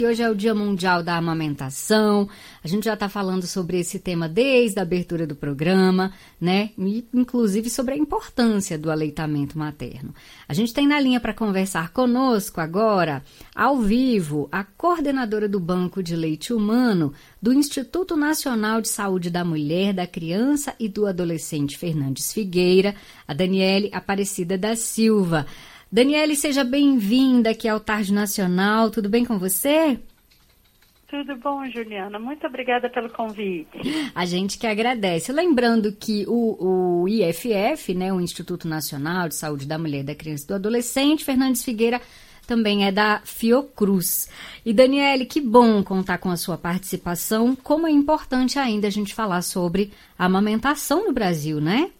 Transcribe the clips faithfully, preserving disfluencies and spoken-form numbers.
Hoje é o Dia Mundial da Amamentação, a gente já está falando sobre esse tema desde a abertura do programa, né? E, inclusive sobre a importância do aleitamento materno. A gente tem na linha para conversar conosco agora, ao vivo, a coordenadora do Banco de Leite Humano do Instituto Nacional de Saúde da Mulher, da Criança e do Adolescente Fernandes Figueira, a Daniele Aparecida da Silva. Daniele, seja bem-vinda aqui ao Tarde Nacional. Tudo bem com você? Tudo bom, Juliana. Muito obrigada pelo convite. A gente que agradece. Lembrando que o, o I F F, né, o Instituto Nacional de Saúde da Mulher, da Criança e do Adolescente, Fernandes Figueira, também é da Fiocruz. E, Daniele, que bom contar com a sua participação. Como é importante ainda a gente falar sobre a amamentação no Brasil, né?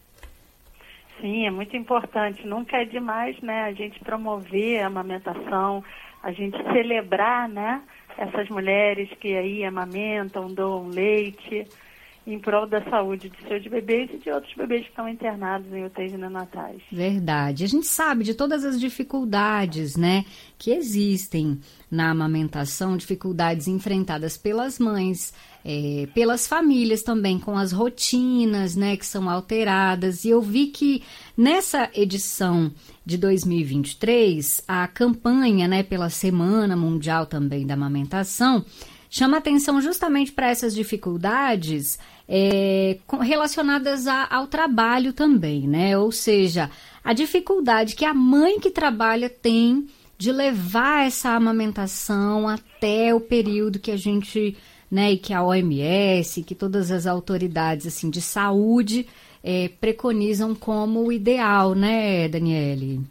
Sim, é muito importante. Nunca é demais, né, a gente promover a amamentação, a gente celebrar, né, essas mulheres que aí amamentam, doam leite, em prol da saúde de seus bebês e de outros bebês que estão internados em U T Is neonatais. Verdade. A gente sabe de todas as dificuldades, né, que existem na amamentação, dificuldades enfrentadas pelas mães, é, pelas famílias também, com as rotinas, né, que são alteradas. E eu vi que nessa edição de dois mil e vinte e três, a campanha, né, pela Semana Mundial também da Amamentação, chama atenção justamente para essas dificuldades é, relacionadas a, ao trabalho também, né? Ou seja, a dificuldade que a mãe que trabalha tem de levar essa amamentação até o período que a gente, né, e que a O M S, que todas as autoridades assim, de saúde é, preconizam como o ideal, né, Daniele?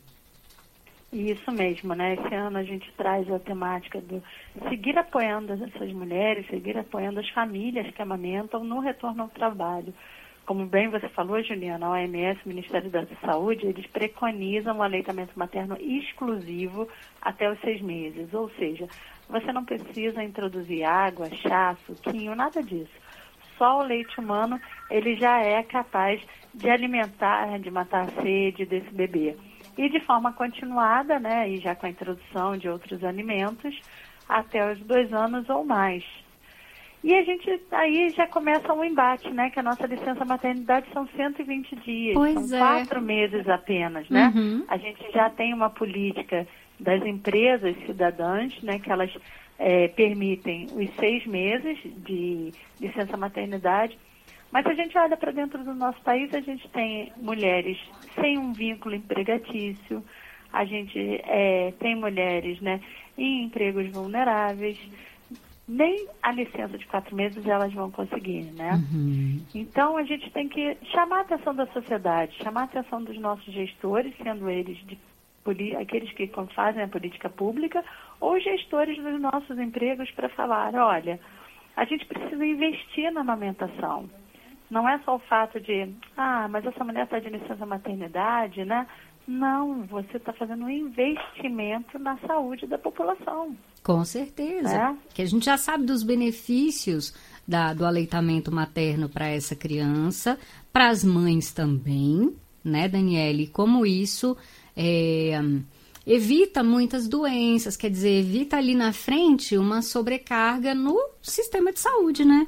Isso mesmo, né? Esse ano a gente traz a temática do seguir apoiando essas mulheres, seguir apoiando as famílias que amamentam no retorno ao trabalho. Como bem você falou, Juliana, a O M S, o Ministério da Saúde, eles preconizam o aleitamento materno exclusivo até os seis meses. Ou seja, você não precisa introduzir água, chá, suquinho, nada disso. Só o leite humano, ele já é capaz de alimentar, de matar a sede desse bebê. E de forma continuada, né, e já com a introdução de outros alimentos, até os dois anos ou mais. E a gente aí já começa um embate, né, que a nossa licença maternidade são cento e vinte dias, pois são é. quatro meses apenas, né? Uhum. A gente já tem uma política das empresas cidadãs, né, que elas é, permitem os seis meses de licença maternidade. Mas se a gente olha para dentro do nosso país, a gente tem mulheres sem um vínculo empregatício, a gente é, tem mulheres, né, em empregos vulneráveis, nem a licença de quatro meses elas vão conseguir, né? Uhum. Então a gente tem que chamar a atenção da sociedade, chamar a atenção dos nossos gestores, sendo eles de, aqueles que fazem a política pública, ou gestores dos nossos empregos para falar, olha, a gente precisa investir na amamentação. Não é só o fato de, ah, mas essa mulher está de licença maternidade, né? Não, você está fazendo um investimento na saúde da população. Com certeza. É? Que a gente já sabe dos benefícios da, do aleitamento materno para essa criança, para as mães também, né, Daniele? Como isso é, evita muitas doenças, quer dizer, evita ali na frente uma sobrecarga no sistema de saúde, né?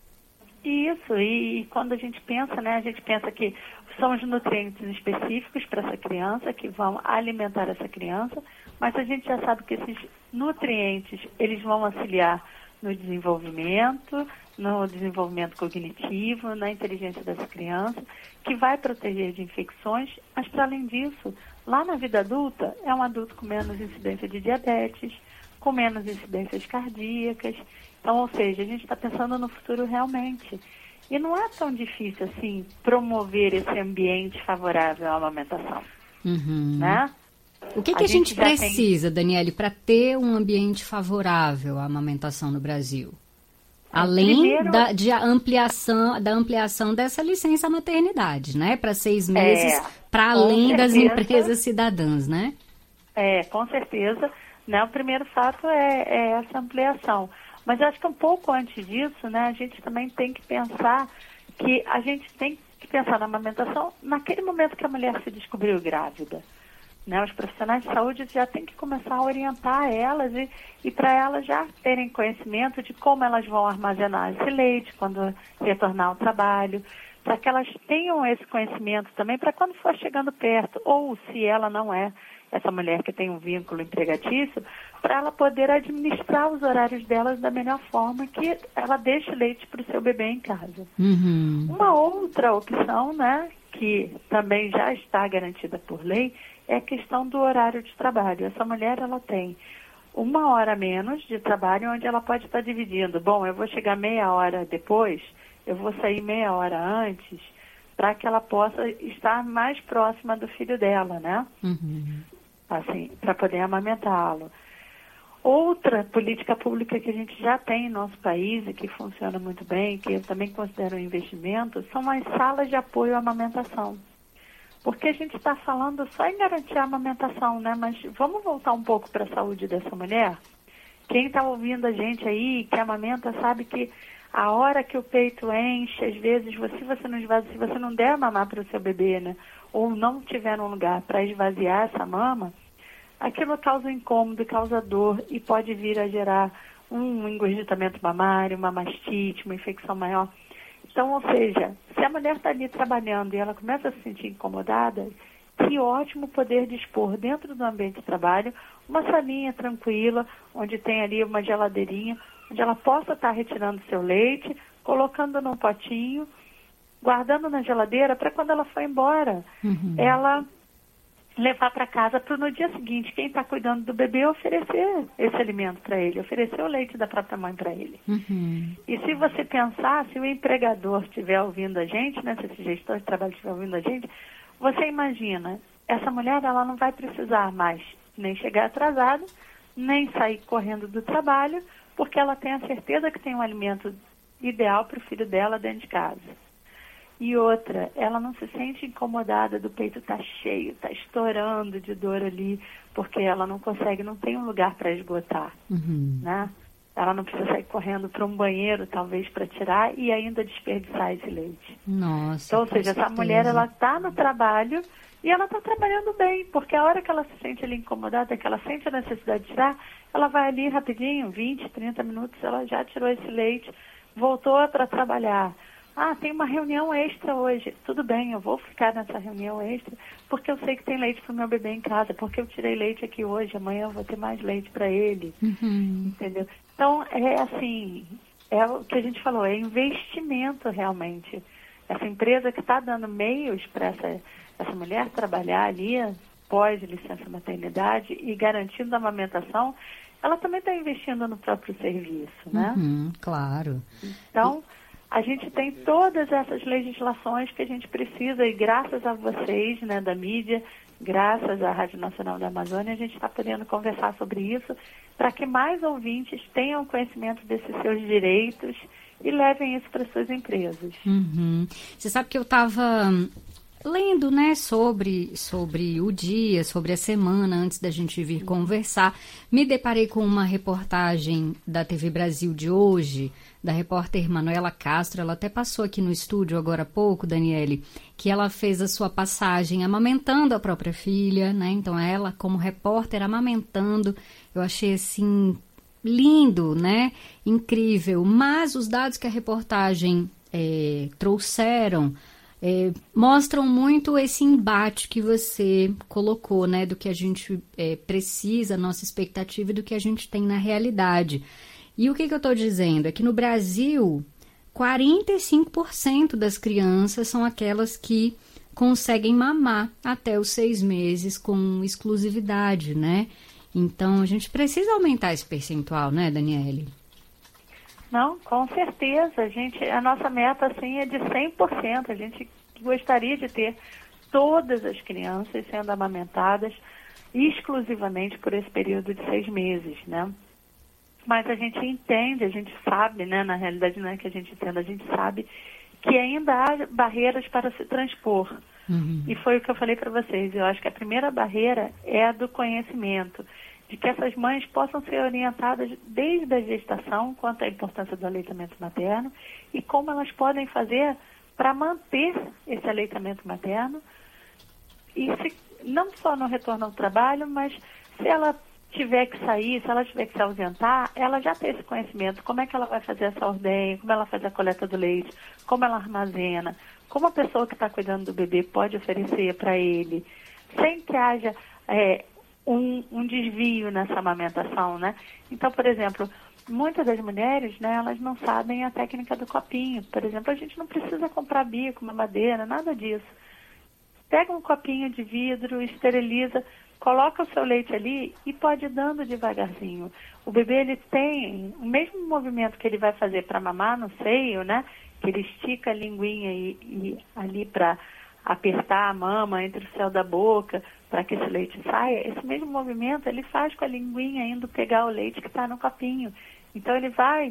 Isso, e, e quando a gente pensa, né, a gente pensa que são os nutrientes específicos para essa criança que vão alimentar essa criança, mas a gente já sabe que esses nutrientes, eles vão auxiliar no desenvolvimento, no desenvolvimento cognitivo, na inteligência dessa criança, que vai proteger de infecções, mas para além disso, lá na vida adulta, é um adulto com menos incidência de diabetes, com menos incidências cardíacas. Então, ou seja, a gente está pensando no futuro realmente. E não é tão difícil, assim, promover esse ambiente favorável à amamentação. Uhum. Né? O que, que a, a gente, gente precisa, tem... Daniele, para ter um ambiente favorável à amamentação no Brasil? Além Primeiro... da, de ampliação, da ampliação dessa licença maternidade, né? Para seis meses, é, para além das empresas cidadãs, né? É, com certeza. Né? O primeiro fato é, é essa ampliação. Mas eu acho que um pouco antes disso, né, a gente também tem que pensar que a gente tem que pensar na amamentação naquele momento que a mulher se descobriu grávida. né? Os profissionais de saúde já têm que começar a orientar elas e, e para elas já terem conhecimento de como elas vão armazenar esse leite quando retornar ao trabalho, para que elas tenham esse conhecimento também para quando for chegando perto, ou se ela não é essa mulher que tem um vínculo empregatício, para ela poder administrar os horários delas da melhor forma, que ela deixe leite para o seu bebê em casa. Uhum. Uma outra opção, né, que também já está garantida por lei, é a questão do horário de trabalho. Essa mulher, ela tem uma hora a menos de trabalho, onde ela pode estar dividindo. Bom, eu vou chegar meia hora depois, eu vou sair meia hora antes, para que ela possa estar mais próxima do filho dela, né? Uhum. Assim, para poder amamentá-lo. Outra política pública que a gente já tem em nosso país e que funciona muito bem, que eu também considero um investimento, são as salas de apoio à amamentação. Porque a gente está falando só em garantir a amamentação, né? Mas vamos voltar um pouco para a saúde dessa mulher? Quem está ouvindo a gente aí, que amamenta, sabe que a hora que o peito enche, às vezes, se você não esvazia, se você não der mamar para o seu bebê, né? Ou não tiver um lugar para esvaziar essa mama, aquilo causa incômodo, causa dor e pode vir a gerar um engurgitamento mamário, uma mastite, uma infecção maior. Então, ou seja, se a mulher está ali trabalhando e ela começa a se sentir incomodada, que ótimo poder dispor dentro do ambiente de trabalho uma salinha tranquila, onde tem ali uma geladeirinha, onde ela possa estar retirando seu leite, colocando num potinho, guardando na geladeira para quando ela for embora, uhum. ela levar para casa para no dia seguinte, quem está cuidando do bebê, oferecer esse alimento para ele, oferecer o leite da própria mãe para ele. Uhum. E se você pensar, se o empregador estiver ouvindo a gente, né, se esse gestor de trabalho estiver ouvindo a gente, você imagina, essa mulher ela não vai precisar mais nem chegar atrasada, nem sair correndo do trabalho, porque ela tem a certeza que tem um alimento ideal para o filho dela dentro de casa. E outra, ela não se sente incomodada do peito estar tá cheio, está estourando de dor ali, porque ela não consegue, não tem um lugar para esgotar, uhum. né? Ela não precisa sair correndo para um banheiro, talvez, para tirar e ainda desperdiçar esse leite. Nossa, então, ou seja, certeza. Essa mulher, ela está no trabalho e ela está trabalhando bem, porque a hora que ela se sente ali incomodada, que ela sente a necessidade de tirar, ela vai ali rapidinho, vinte, trinta minutos, ela já tirou esse leite, voltou para trabalhar. Ah, tem uma reunião extra hoje. Tudo bem, eu vou ficar nessa reunião extra, porque eu sei que tem leite para o meu bebê em casa, porque eu tirei leite aqui hoje, amanhã eu vou ter mais leite para ele. Uhum. Entendeu? Então, é assim, é o que a gente falou, é investimento realmente. Essa empresa que está dando meios para essa, essa mulher trabalhar ali, pós licença maternidade e garantindo a amamentação, ela também está investindo no próprio serviço, né? Uhum, claro. Então, a gente tem todas essas legislações que a gente precisa e graças a vocês, né, da mídia, graças à Rádio Nacional da Amazônia, a gente está podendo conversar sobre isso para que mais ouvintes tenham conhecimento desses seus direitos e levem isso para suas empresas. Uhum. Você sabe que eu estava lendo, né, sobre, sobre o dia, sobre a semana, antes da gente vir conversar. Me deparei com uma reportagem da T V Brasil de hoje, da repórter Manuela Castro. Ela até passou aqui no estúdio agora há pouco, Daniele, que ela fez a sua passagem amamentando a própria filha, né? Então, ela, como repórter, amamentando, eu achei, assim, lindo, né? Incrível. Mas os dados que a reportagem é, trouxeram É, mostram muito esse embate que você colocou, né, do que a gente é, precisa, a nossa expectativa e do que a gente tem na realidade. E o que, que eu estou dizendo? É que no Brasil, quarenta e cinco por cento das crianças são aquelas que conseguem mamar até os seis meses com exclusividade, né? Então, a gente precisa aumentar esse percentual, né, Daniele? Não, com certeza. A, gente, a nossa meta, assim, é de cem por cento. A gente gostaria de ter todas as crianças sendo amamentadas exclusivamente por esse período de seis meses, né? Mas a gente entende, a gente sabe, né? Na realidade não é que a gente entenda, a gente sabe que ainda há barreiras para se transpor. Uhum. E foi o que eu falei para vocês. Eu acho que a primeira barreira é a do conhecimento, de que essas mães possam ser orientadas desde a gestação quanto à importância do aleitamento materno e como elas podem fazer para manter esse aleitamento materno e se, não só no retorno ao trabalho, mas se ela tiver que sair, se ela tiver que se ausentar, ela já tem esse conhecimento, como é que ela vai fazer essa ordenha, como ela faz a coleta do leite, como ela armazena, como a pessoa que está cuidando do bebê pode oferecer para ele, sem que haja é, um, um desvio nessa amamentação, né? Então, por exemplo, muitas das mulheres, né, elas não sabem a técnica do copinho. Por exemplo, a gente não precisa comprar bico, mamadeira, nada disso. Pega um copinho de vidro, esteriliza, coloca o seu leite ali e pode ir dando devagarzinho. O bebê, ele tem o mesmo movimento que ele vai fazer para mamar no seio, né? Que ele estica a linguinha e, e ali para apertar a mama entre o céu da boca para que esse leite saia. Esse mesmo movimento ele faz com a linguinha indo pegar o leite que está no copinho. Então ele vai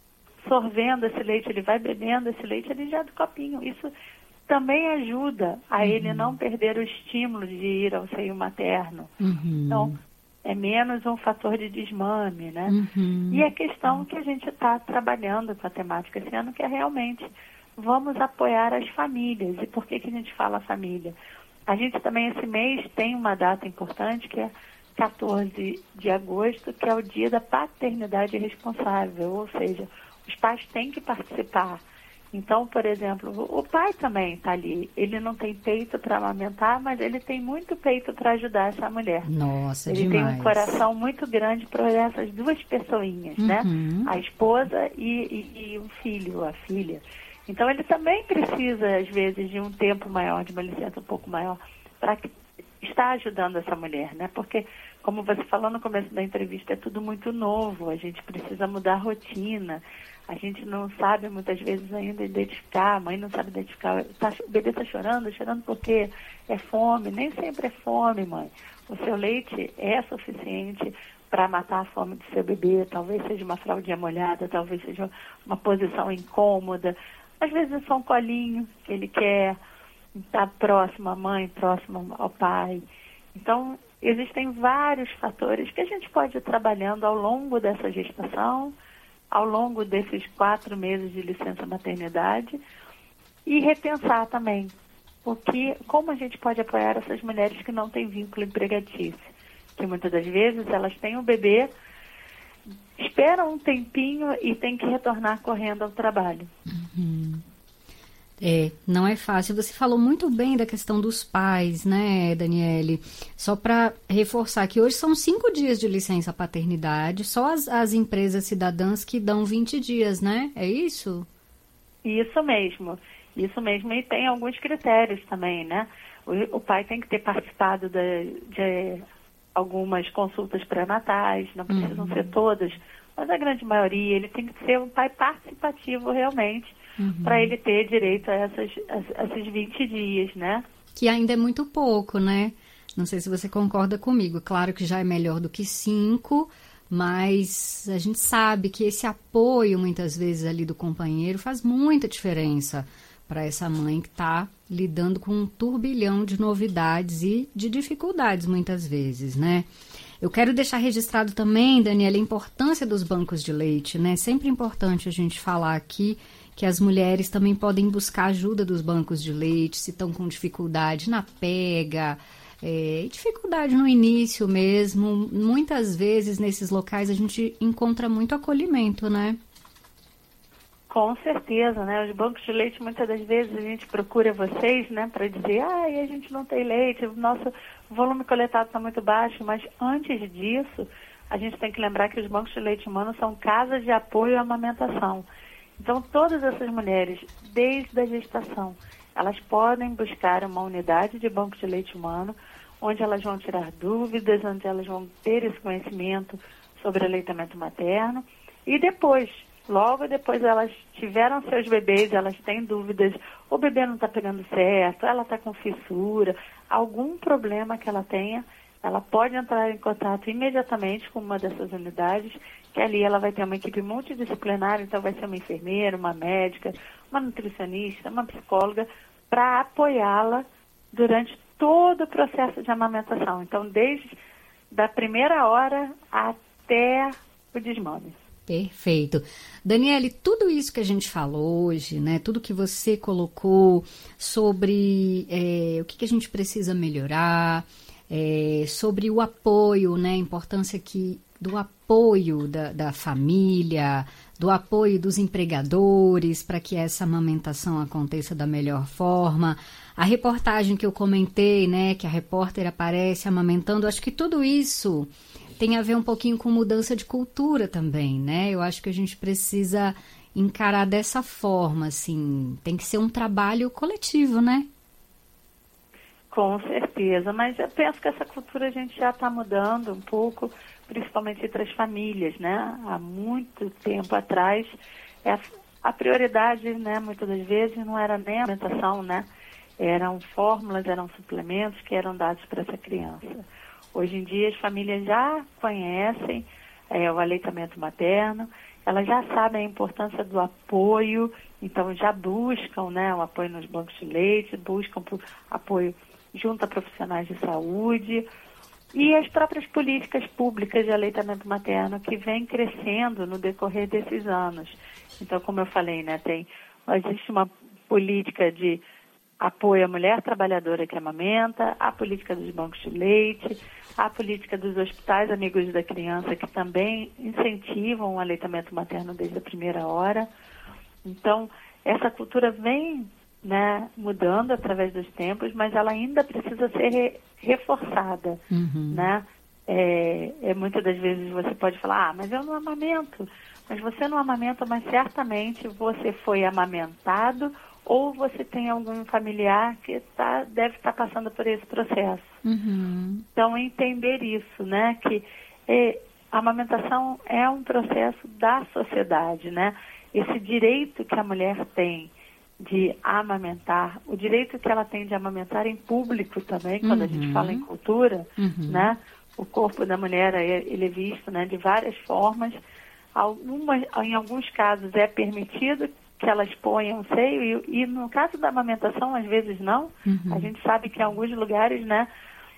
sorvendo esse leite, ele vai bebendo esse leite ali já do copinho. Isso também ajuda a uhum. ele não perder o estímulo de ir ao seio materno. Uhum. Então, é menos um fator de desmame, né? Uhum. E a questão que a gente está trabalhando com a temática esse ano, que é realmente, vamos apoiar as famílias. E por que que a gente fala família? A gente também, esse mês, tem uma data importante, que é quatorze de agosto, que é o dia da paternidade responsável, ou seja, os pais têm que participar. Então, por exemplo, o pai também está ali. Ele não tem peito para amamentar, mas ele tem muito peito para ajudar essa mulher. Nossa, ele demais. tem um coração muito grande para essas duas pessoinhas, uhum. né? A esposa e, e, e o filho, a filha. Então, ele também precisa, às vezes, de um tempo maior, de uma licença um pouco maior, para estar ajudando essa mulher, né? Porque, como você falou no começo da entrevista, é tudo muito novo. A gente precisa mudar a rotina. A gente não sabe, muitas vezes, ainda identificar, a mãe não sabe identificar. Tá, o bebê está chorando, chorando porque é fome. Nem sempre é fome, mãe. O seu leite é suficiente para matar a fome do seu bebê. Talvez seja uma fraldinha molhada, talvez seja uma posição incômoda. Às vezes é só um colinho que ele quer, estar próximo à mãe, próximo ao pai. Então, existem vários fatores que a gente pode ir trabalhando ao longo dessa gestação, ao longo desses quatro meses de licença maternidade, e repensar também porque, como a gente pode apoiar essas mulheres que não têm vínculo empregatício, que muitas das vezes elas têm um bebê, esperam um tempinho e têm que retornar correndo ao trabalho. Uhum. É, não é fácil. Você falou muito bem da questão dos pais, né, Daniele? Só para reforçar que hoje são cinco dias de licença paternidade, só as, as empresas cidadãs que dão vinte dias, né? É isso? Isso mesmo, isso mesmo. E tem alguns critérios também, né? O, o pai tem que ter participado de, de algumas consultas pré-natais, não precisam uhum. ser todas, mas a grande maioria, ele tem que ser um pai participativo realmente, uhum. para ele ter direito a, essas, a, a esses vinte dias, né? Que ainda é muito pouco, né? Não sei se você concorda comigo. Claro que já é melhor do que cinco, mas a gente sabe que esse apoio, muitas vezes, ali do companheiro faz muita diferença para essa mãe que está lidando com um turbilhão de novidades e de dificuldades, muitas vezes, né? Eu quero deixar registrado também, Daniela, a importância dos bancos de leite, né? Sempre importante a gente falar aqui que as mulheres também podem buscar ajuda dos bancos de leite, se estão com dificuldade na pega, é, dificuldade no início mesmo. Muitas vezes, nesses locais, a gente encontra muito acolhimento, né? Com certeza, né? Os bancos de leite, muitas das vezes, a gente procura vocês, né, para dizer, ah, a gente não tem leite, o nosso volume coletado está muito baixo, mas antes disso, a gente tem que lembrar que os bancos de leite humano são casas de apoio à amamentação. Então, todas essas mulheres, desde a gestação, elas podem buscar uma unidade de banco de leite humano, onde elas vão tirar dúvidas, onde elas vão ter esse conhecimento sobre aleitamento materno, e depois, logo depois elas tiveram seus bebês, elas têm dúvidas, o bebê não está pegando certo, ela está com fissura, algum problema que ela tenha, ela pode entrar em contato imediatamente com uma dessas unidades, que ali ela vai ter uma equipe multidisciplinar, então vai ser uma enfermeira, uma médica, uma nutricionista, uma psicóloga, para apoiá-la durante todo o processo de amamentação. Então, desde da primeira hora até o desmame. Perfeito. Daniele, tudo isso que a gente falou hoje, né? Tudo que você colocou sobre é, o que, que a gente precisa melhorar, é, sobre o apoio, né? A importância que, do apoio da, da família, do apoio dos empregadores para que essa amamentação aconteça da melhor forma. A reportagem que eu comentei, né? Que a repórter aparece amamentando, acho que tudo isso tem a ver um pouquinho com mudança de cultura também, né? Eu acho que a gente precisa encarar dessa forma, assim, tem que ser um trabalho coletivo, né? Com certeza, mas eu penso que essa cultura a gente já está mudando um pouco, principalmente entre as famílias, né? Há muito tempo atrás, a prioridade, né, muitas das vezes, não era nem a alimentação, né? Eram fórmulas, eram suplementos que eram dados para essa criança. Hoje em dia as famílias já conhecem é, o aleitamento materno, elas já sabem a importância do apoio, então já buscam, né, o apoio nos bancos de leite, buscam por apoio junto a profissionais de saúde e as próprias políticas públicas de aleitamento materno que vêm crescendo no decorrer desses anos. Então, como eu falei, né, tem, existe uma política de apoio à mulher trabalhadora que amamenta, a política dos bancos de leite, a política dos hospitais amigos da criança que também incentivam o aleitamento materno desde a primeira hora. Então, essa cultura vem, né, mudando através dos tempos, mas ela ainda precisa ser re- reforçada, uhum. né? É, é, muitas das vezes você pode falar, ah, mas eu não amamento. Mas você não amamenta, mas certamente você foi amamentado ou você tem algum familiar que tá, deve estar tá passando por esse processo. Uhum. Então, entender isso, né? Que é, a amamentação é um processo da sociedade, né? Esse direito que a mulher tem de amamentar, o direito que ela tem de amamentar em público também, quando uhum. a gente fala em cultura, uhum. né? O corpo da mulher, ele é visto, né, de várias formas. Algumas, em alguns casos é permitido que ela exponha um seio e, e no caso da amamentação, às vezes não. Uhum. A gente sabe que em alguns lugares, né,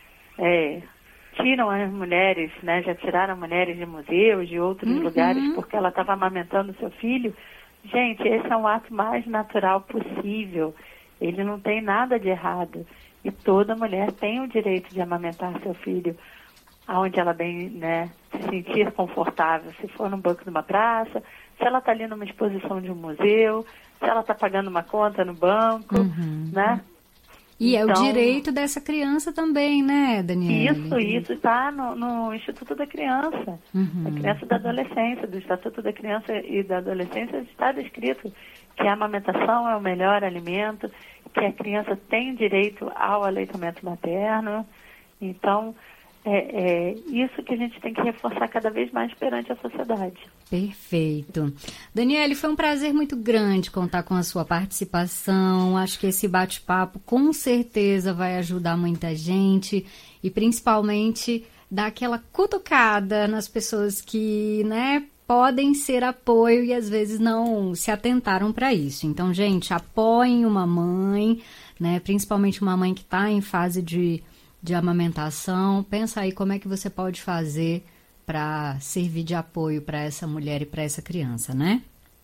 é, tiram as mulheres, né, já tiraram mulheres de museus, de outros uhum. lugares, porque ela estava amamentando seu filho. Gente, esse é um ato mais natural possível. Ele não tem nada de errado. E toda mulher tem o direito de amamentar seu filho aonde ela bem, né, se sentir confortável. Se for no banco de uma praça, se ela está ali numa exposição de um museu, se ela está pagando uma conta no banco, uhum. né? E então, é o direito dessa criança também, né, Daniele? Isso, isso está no, no Instituto da Criança, uhum. da Criança e da Adolescência, do Estatuto da Criança e da Adolescência está descrito que a amamentação é o melhor alimento, que a criança tem direito ao aleitamento materno. Então, é, é isso que a gente tem que reforçar cada vez mais perante a sociedade. Perfeito. Daniele, foi um prazer muito grande contar com a sua participação. Acho que esse bate-papo com certeza vai ajudar muita gente e principalmente dar aquela cutucada nas pessoas que, né, podem ser apoio e às vezes não se atentaram para isso. Então, gente, apoiem uma mãe, né, principalmente uma mãe que está em fase de de amamentação. Pensa aí como é que você pode fazer para servir de apoio para essa mulher e para essa criança, né?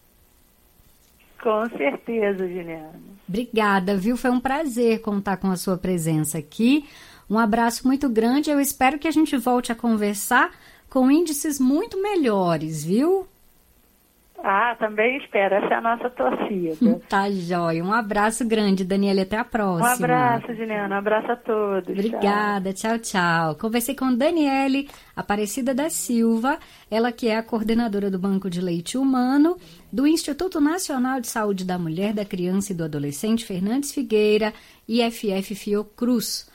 Com certeza, Juliana. Obrigada, viu? Foi um prazer contar com a sua presença aqui. Um abraço muito grande. Eu espero que a gente volte a conversar com índices muito melhores, viu? Ah, também espero. Essa é a nossa torcida. Tá jóia. Um abraço grande, Daniele. Até a próxima. Um abraço, Juliana. Um abraço a todos. Obrigada. Tchau, tchau. Conversei com Daniele Aparecida da Silva, ela que é a coordenadora do Banco de Leite Humano do Instituto Nacional de Saúde da Mulher, da Criança e do Adolescente Fernandes Figueira, I F F Fiocruz.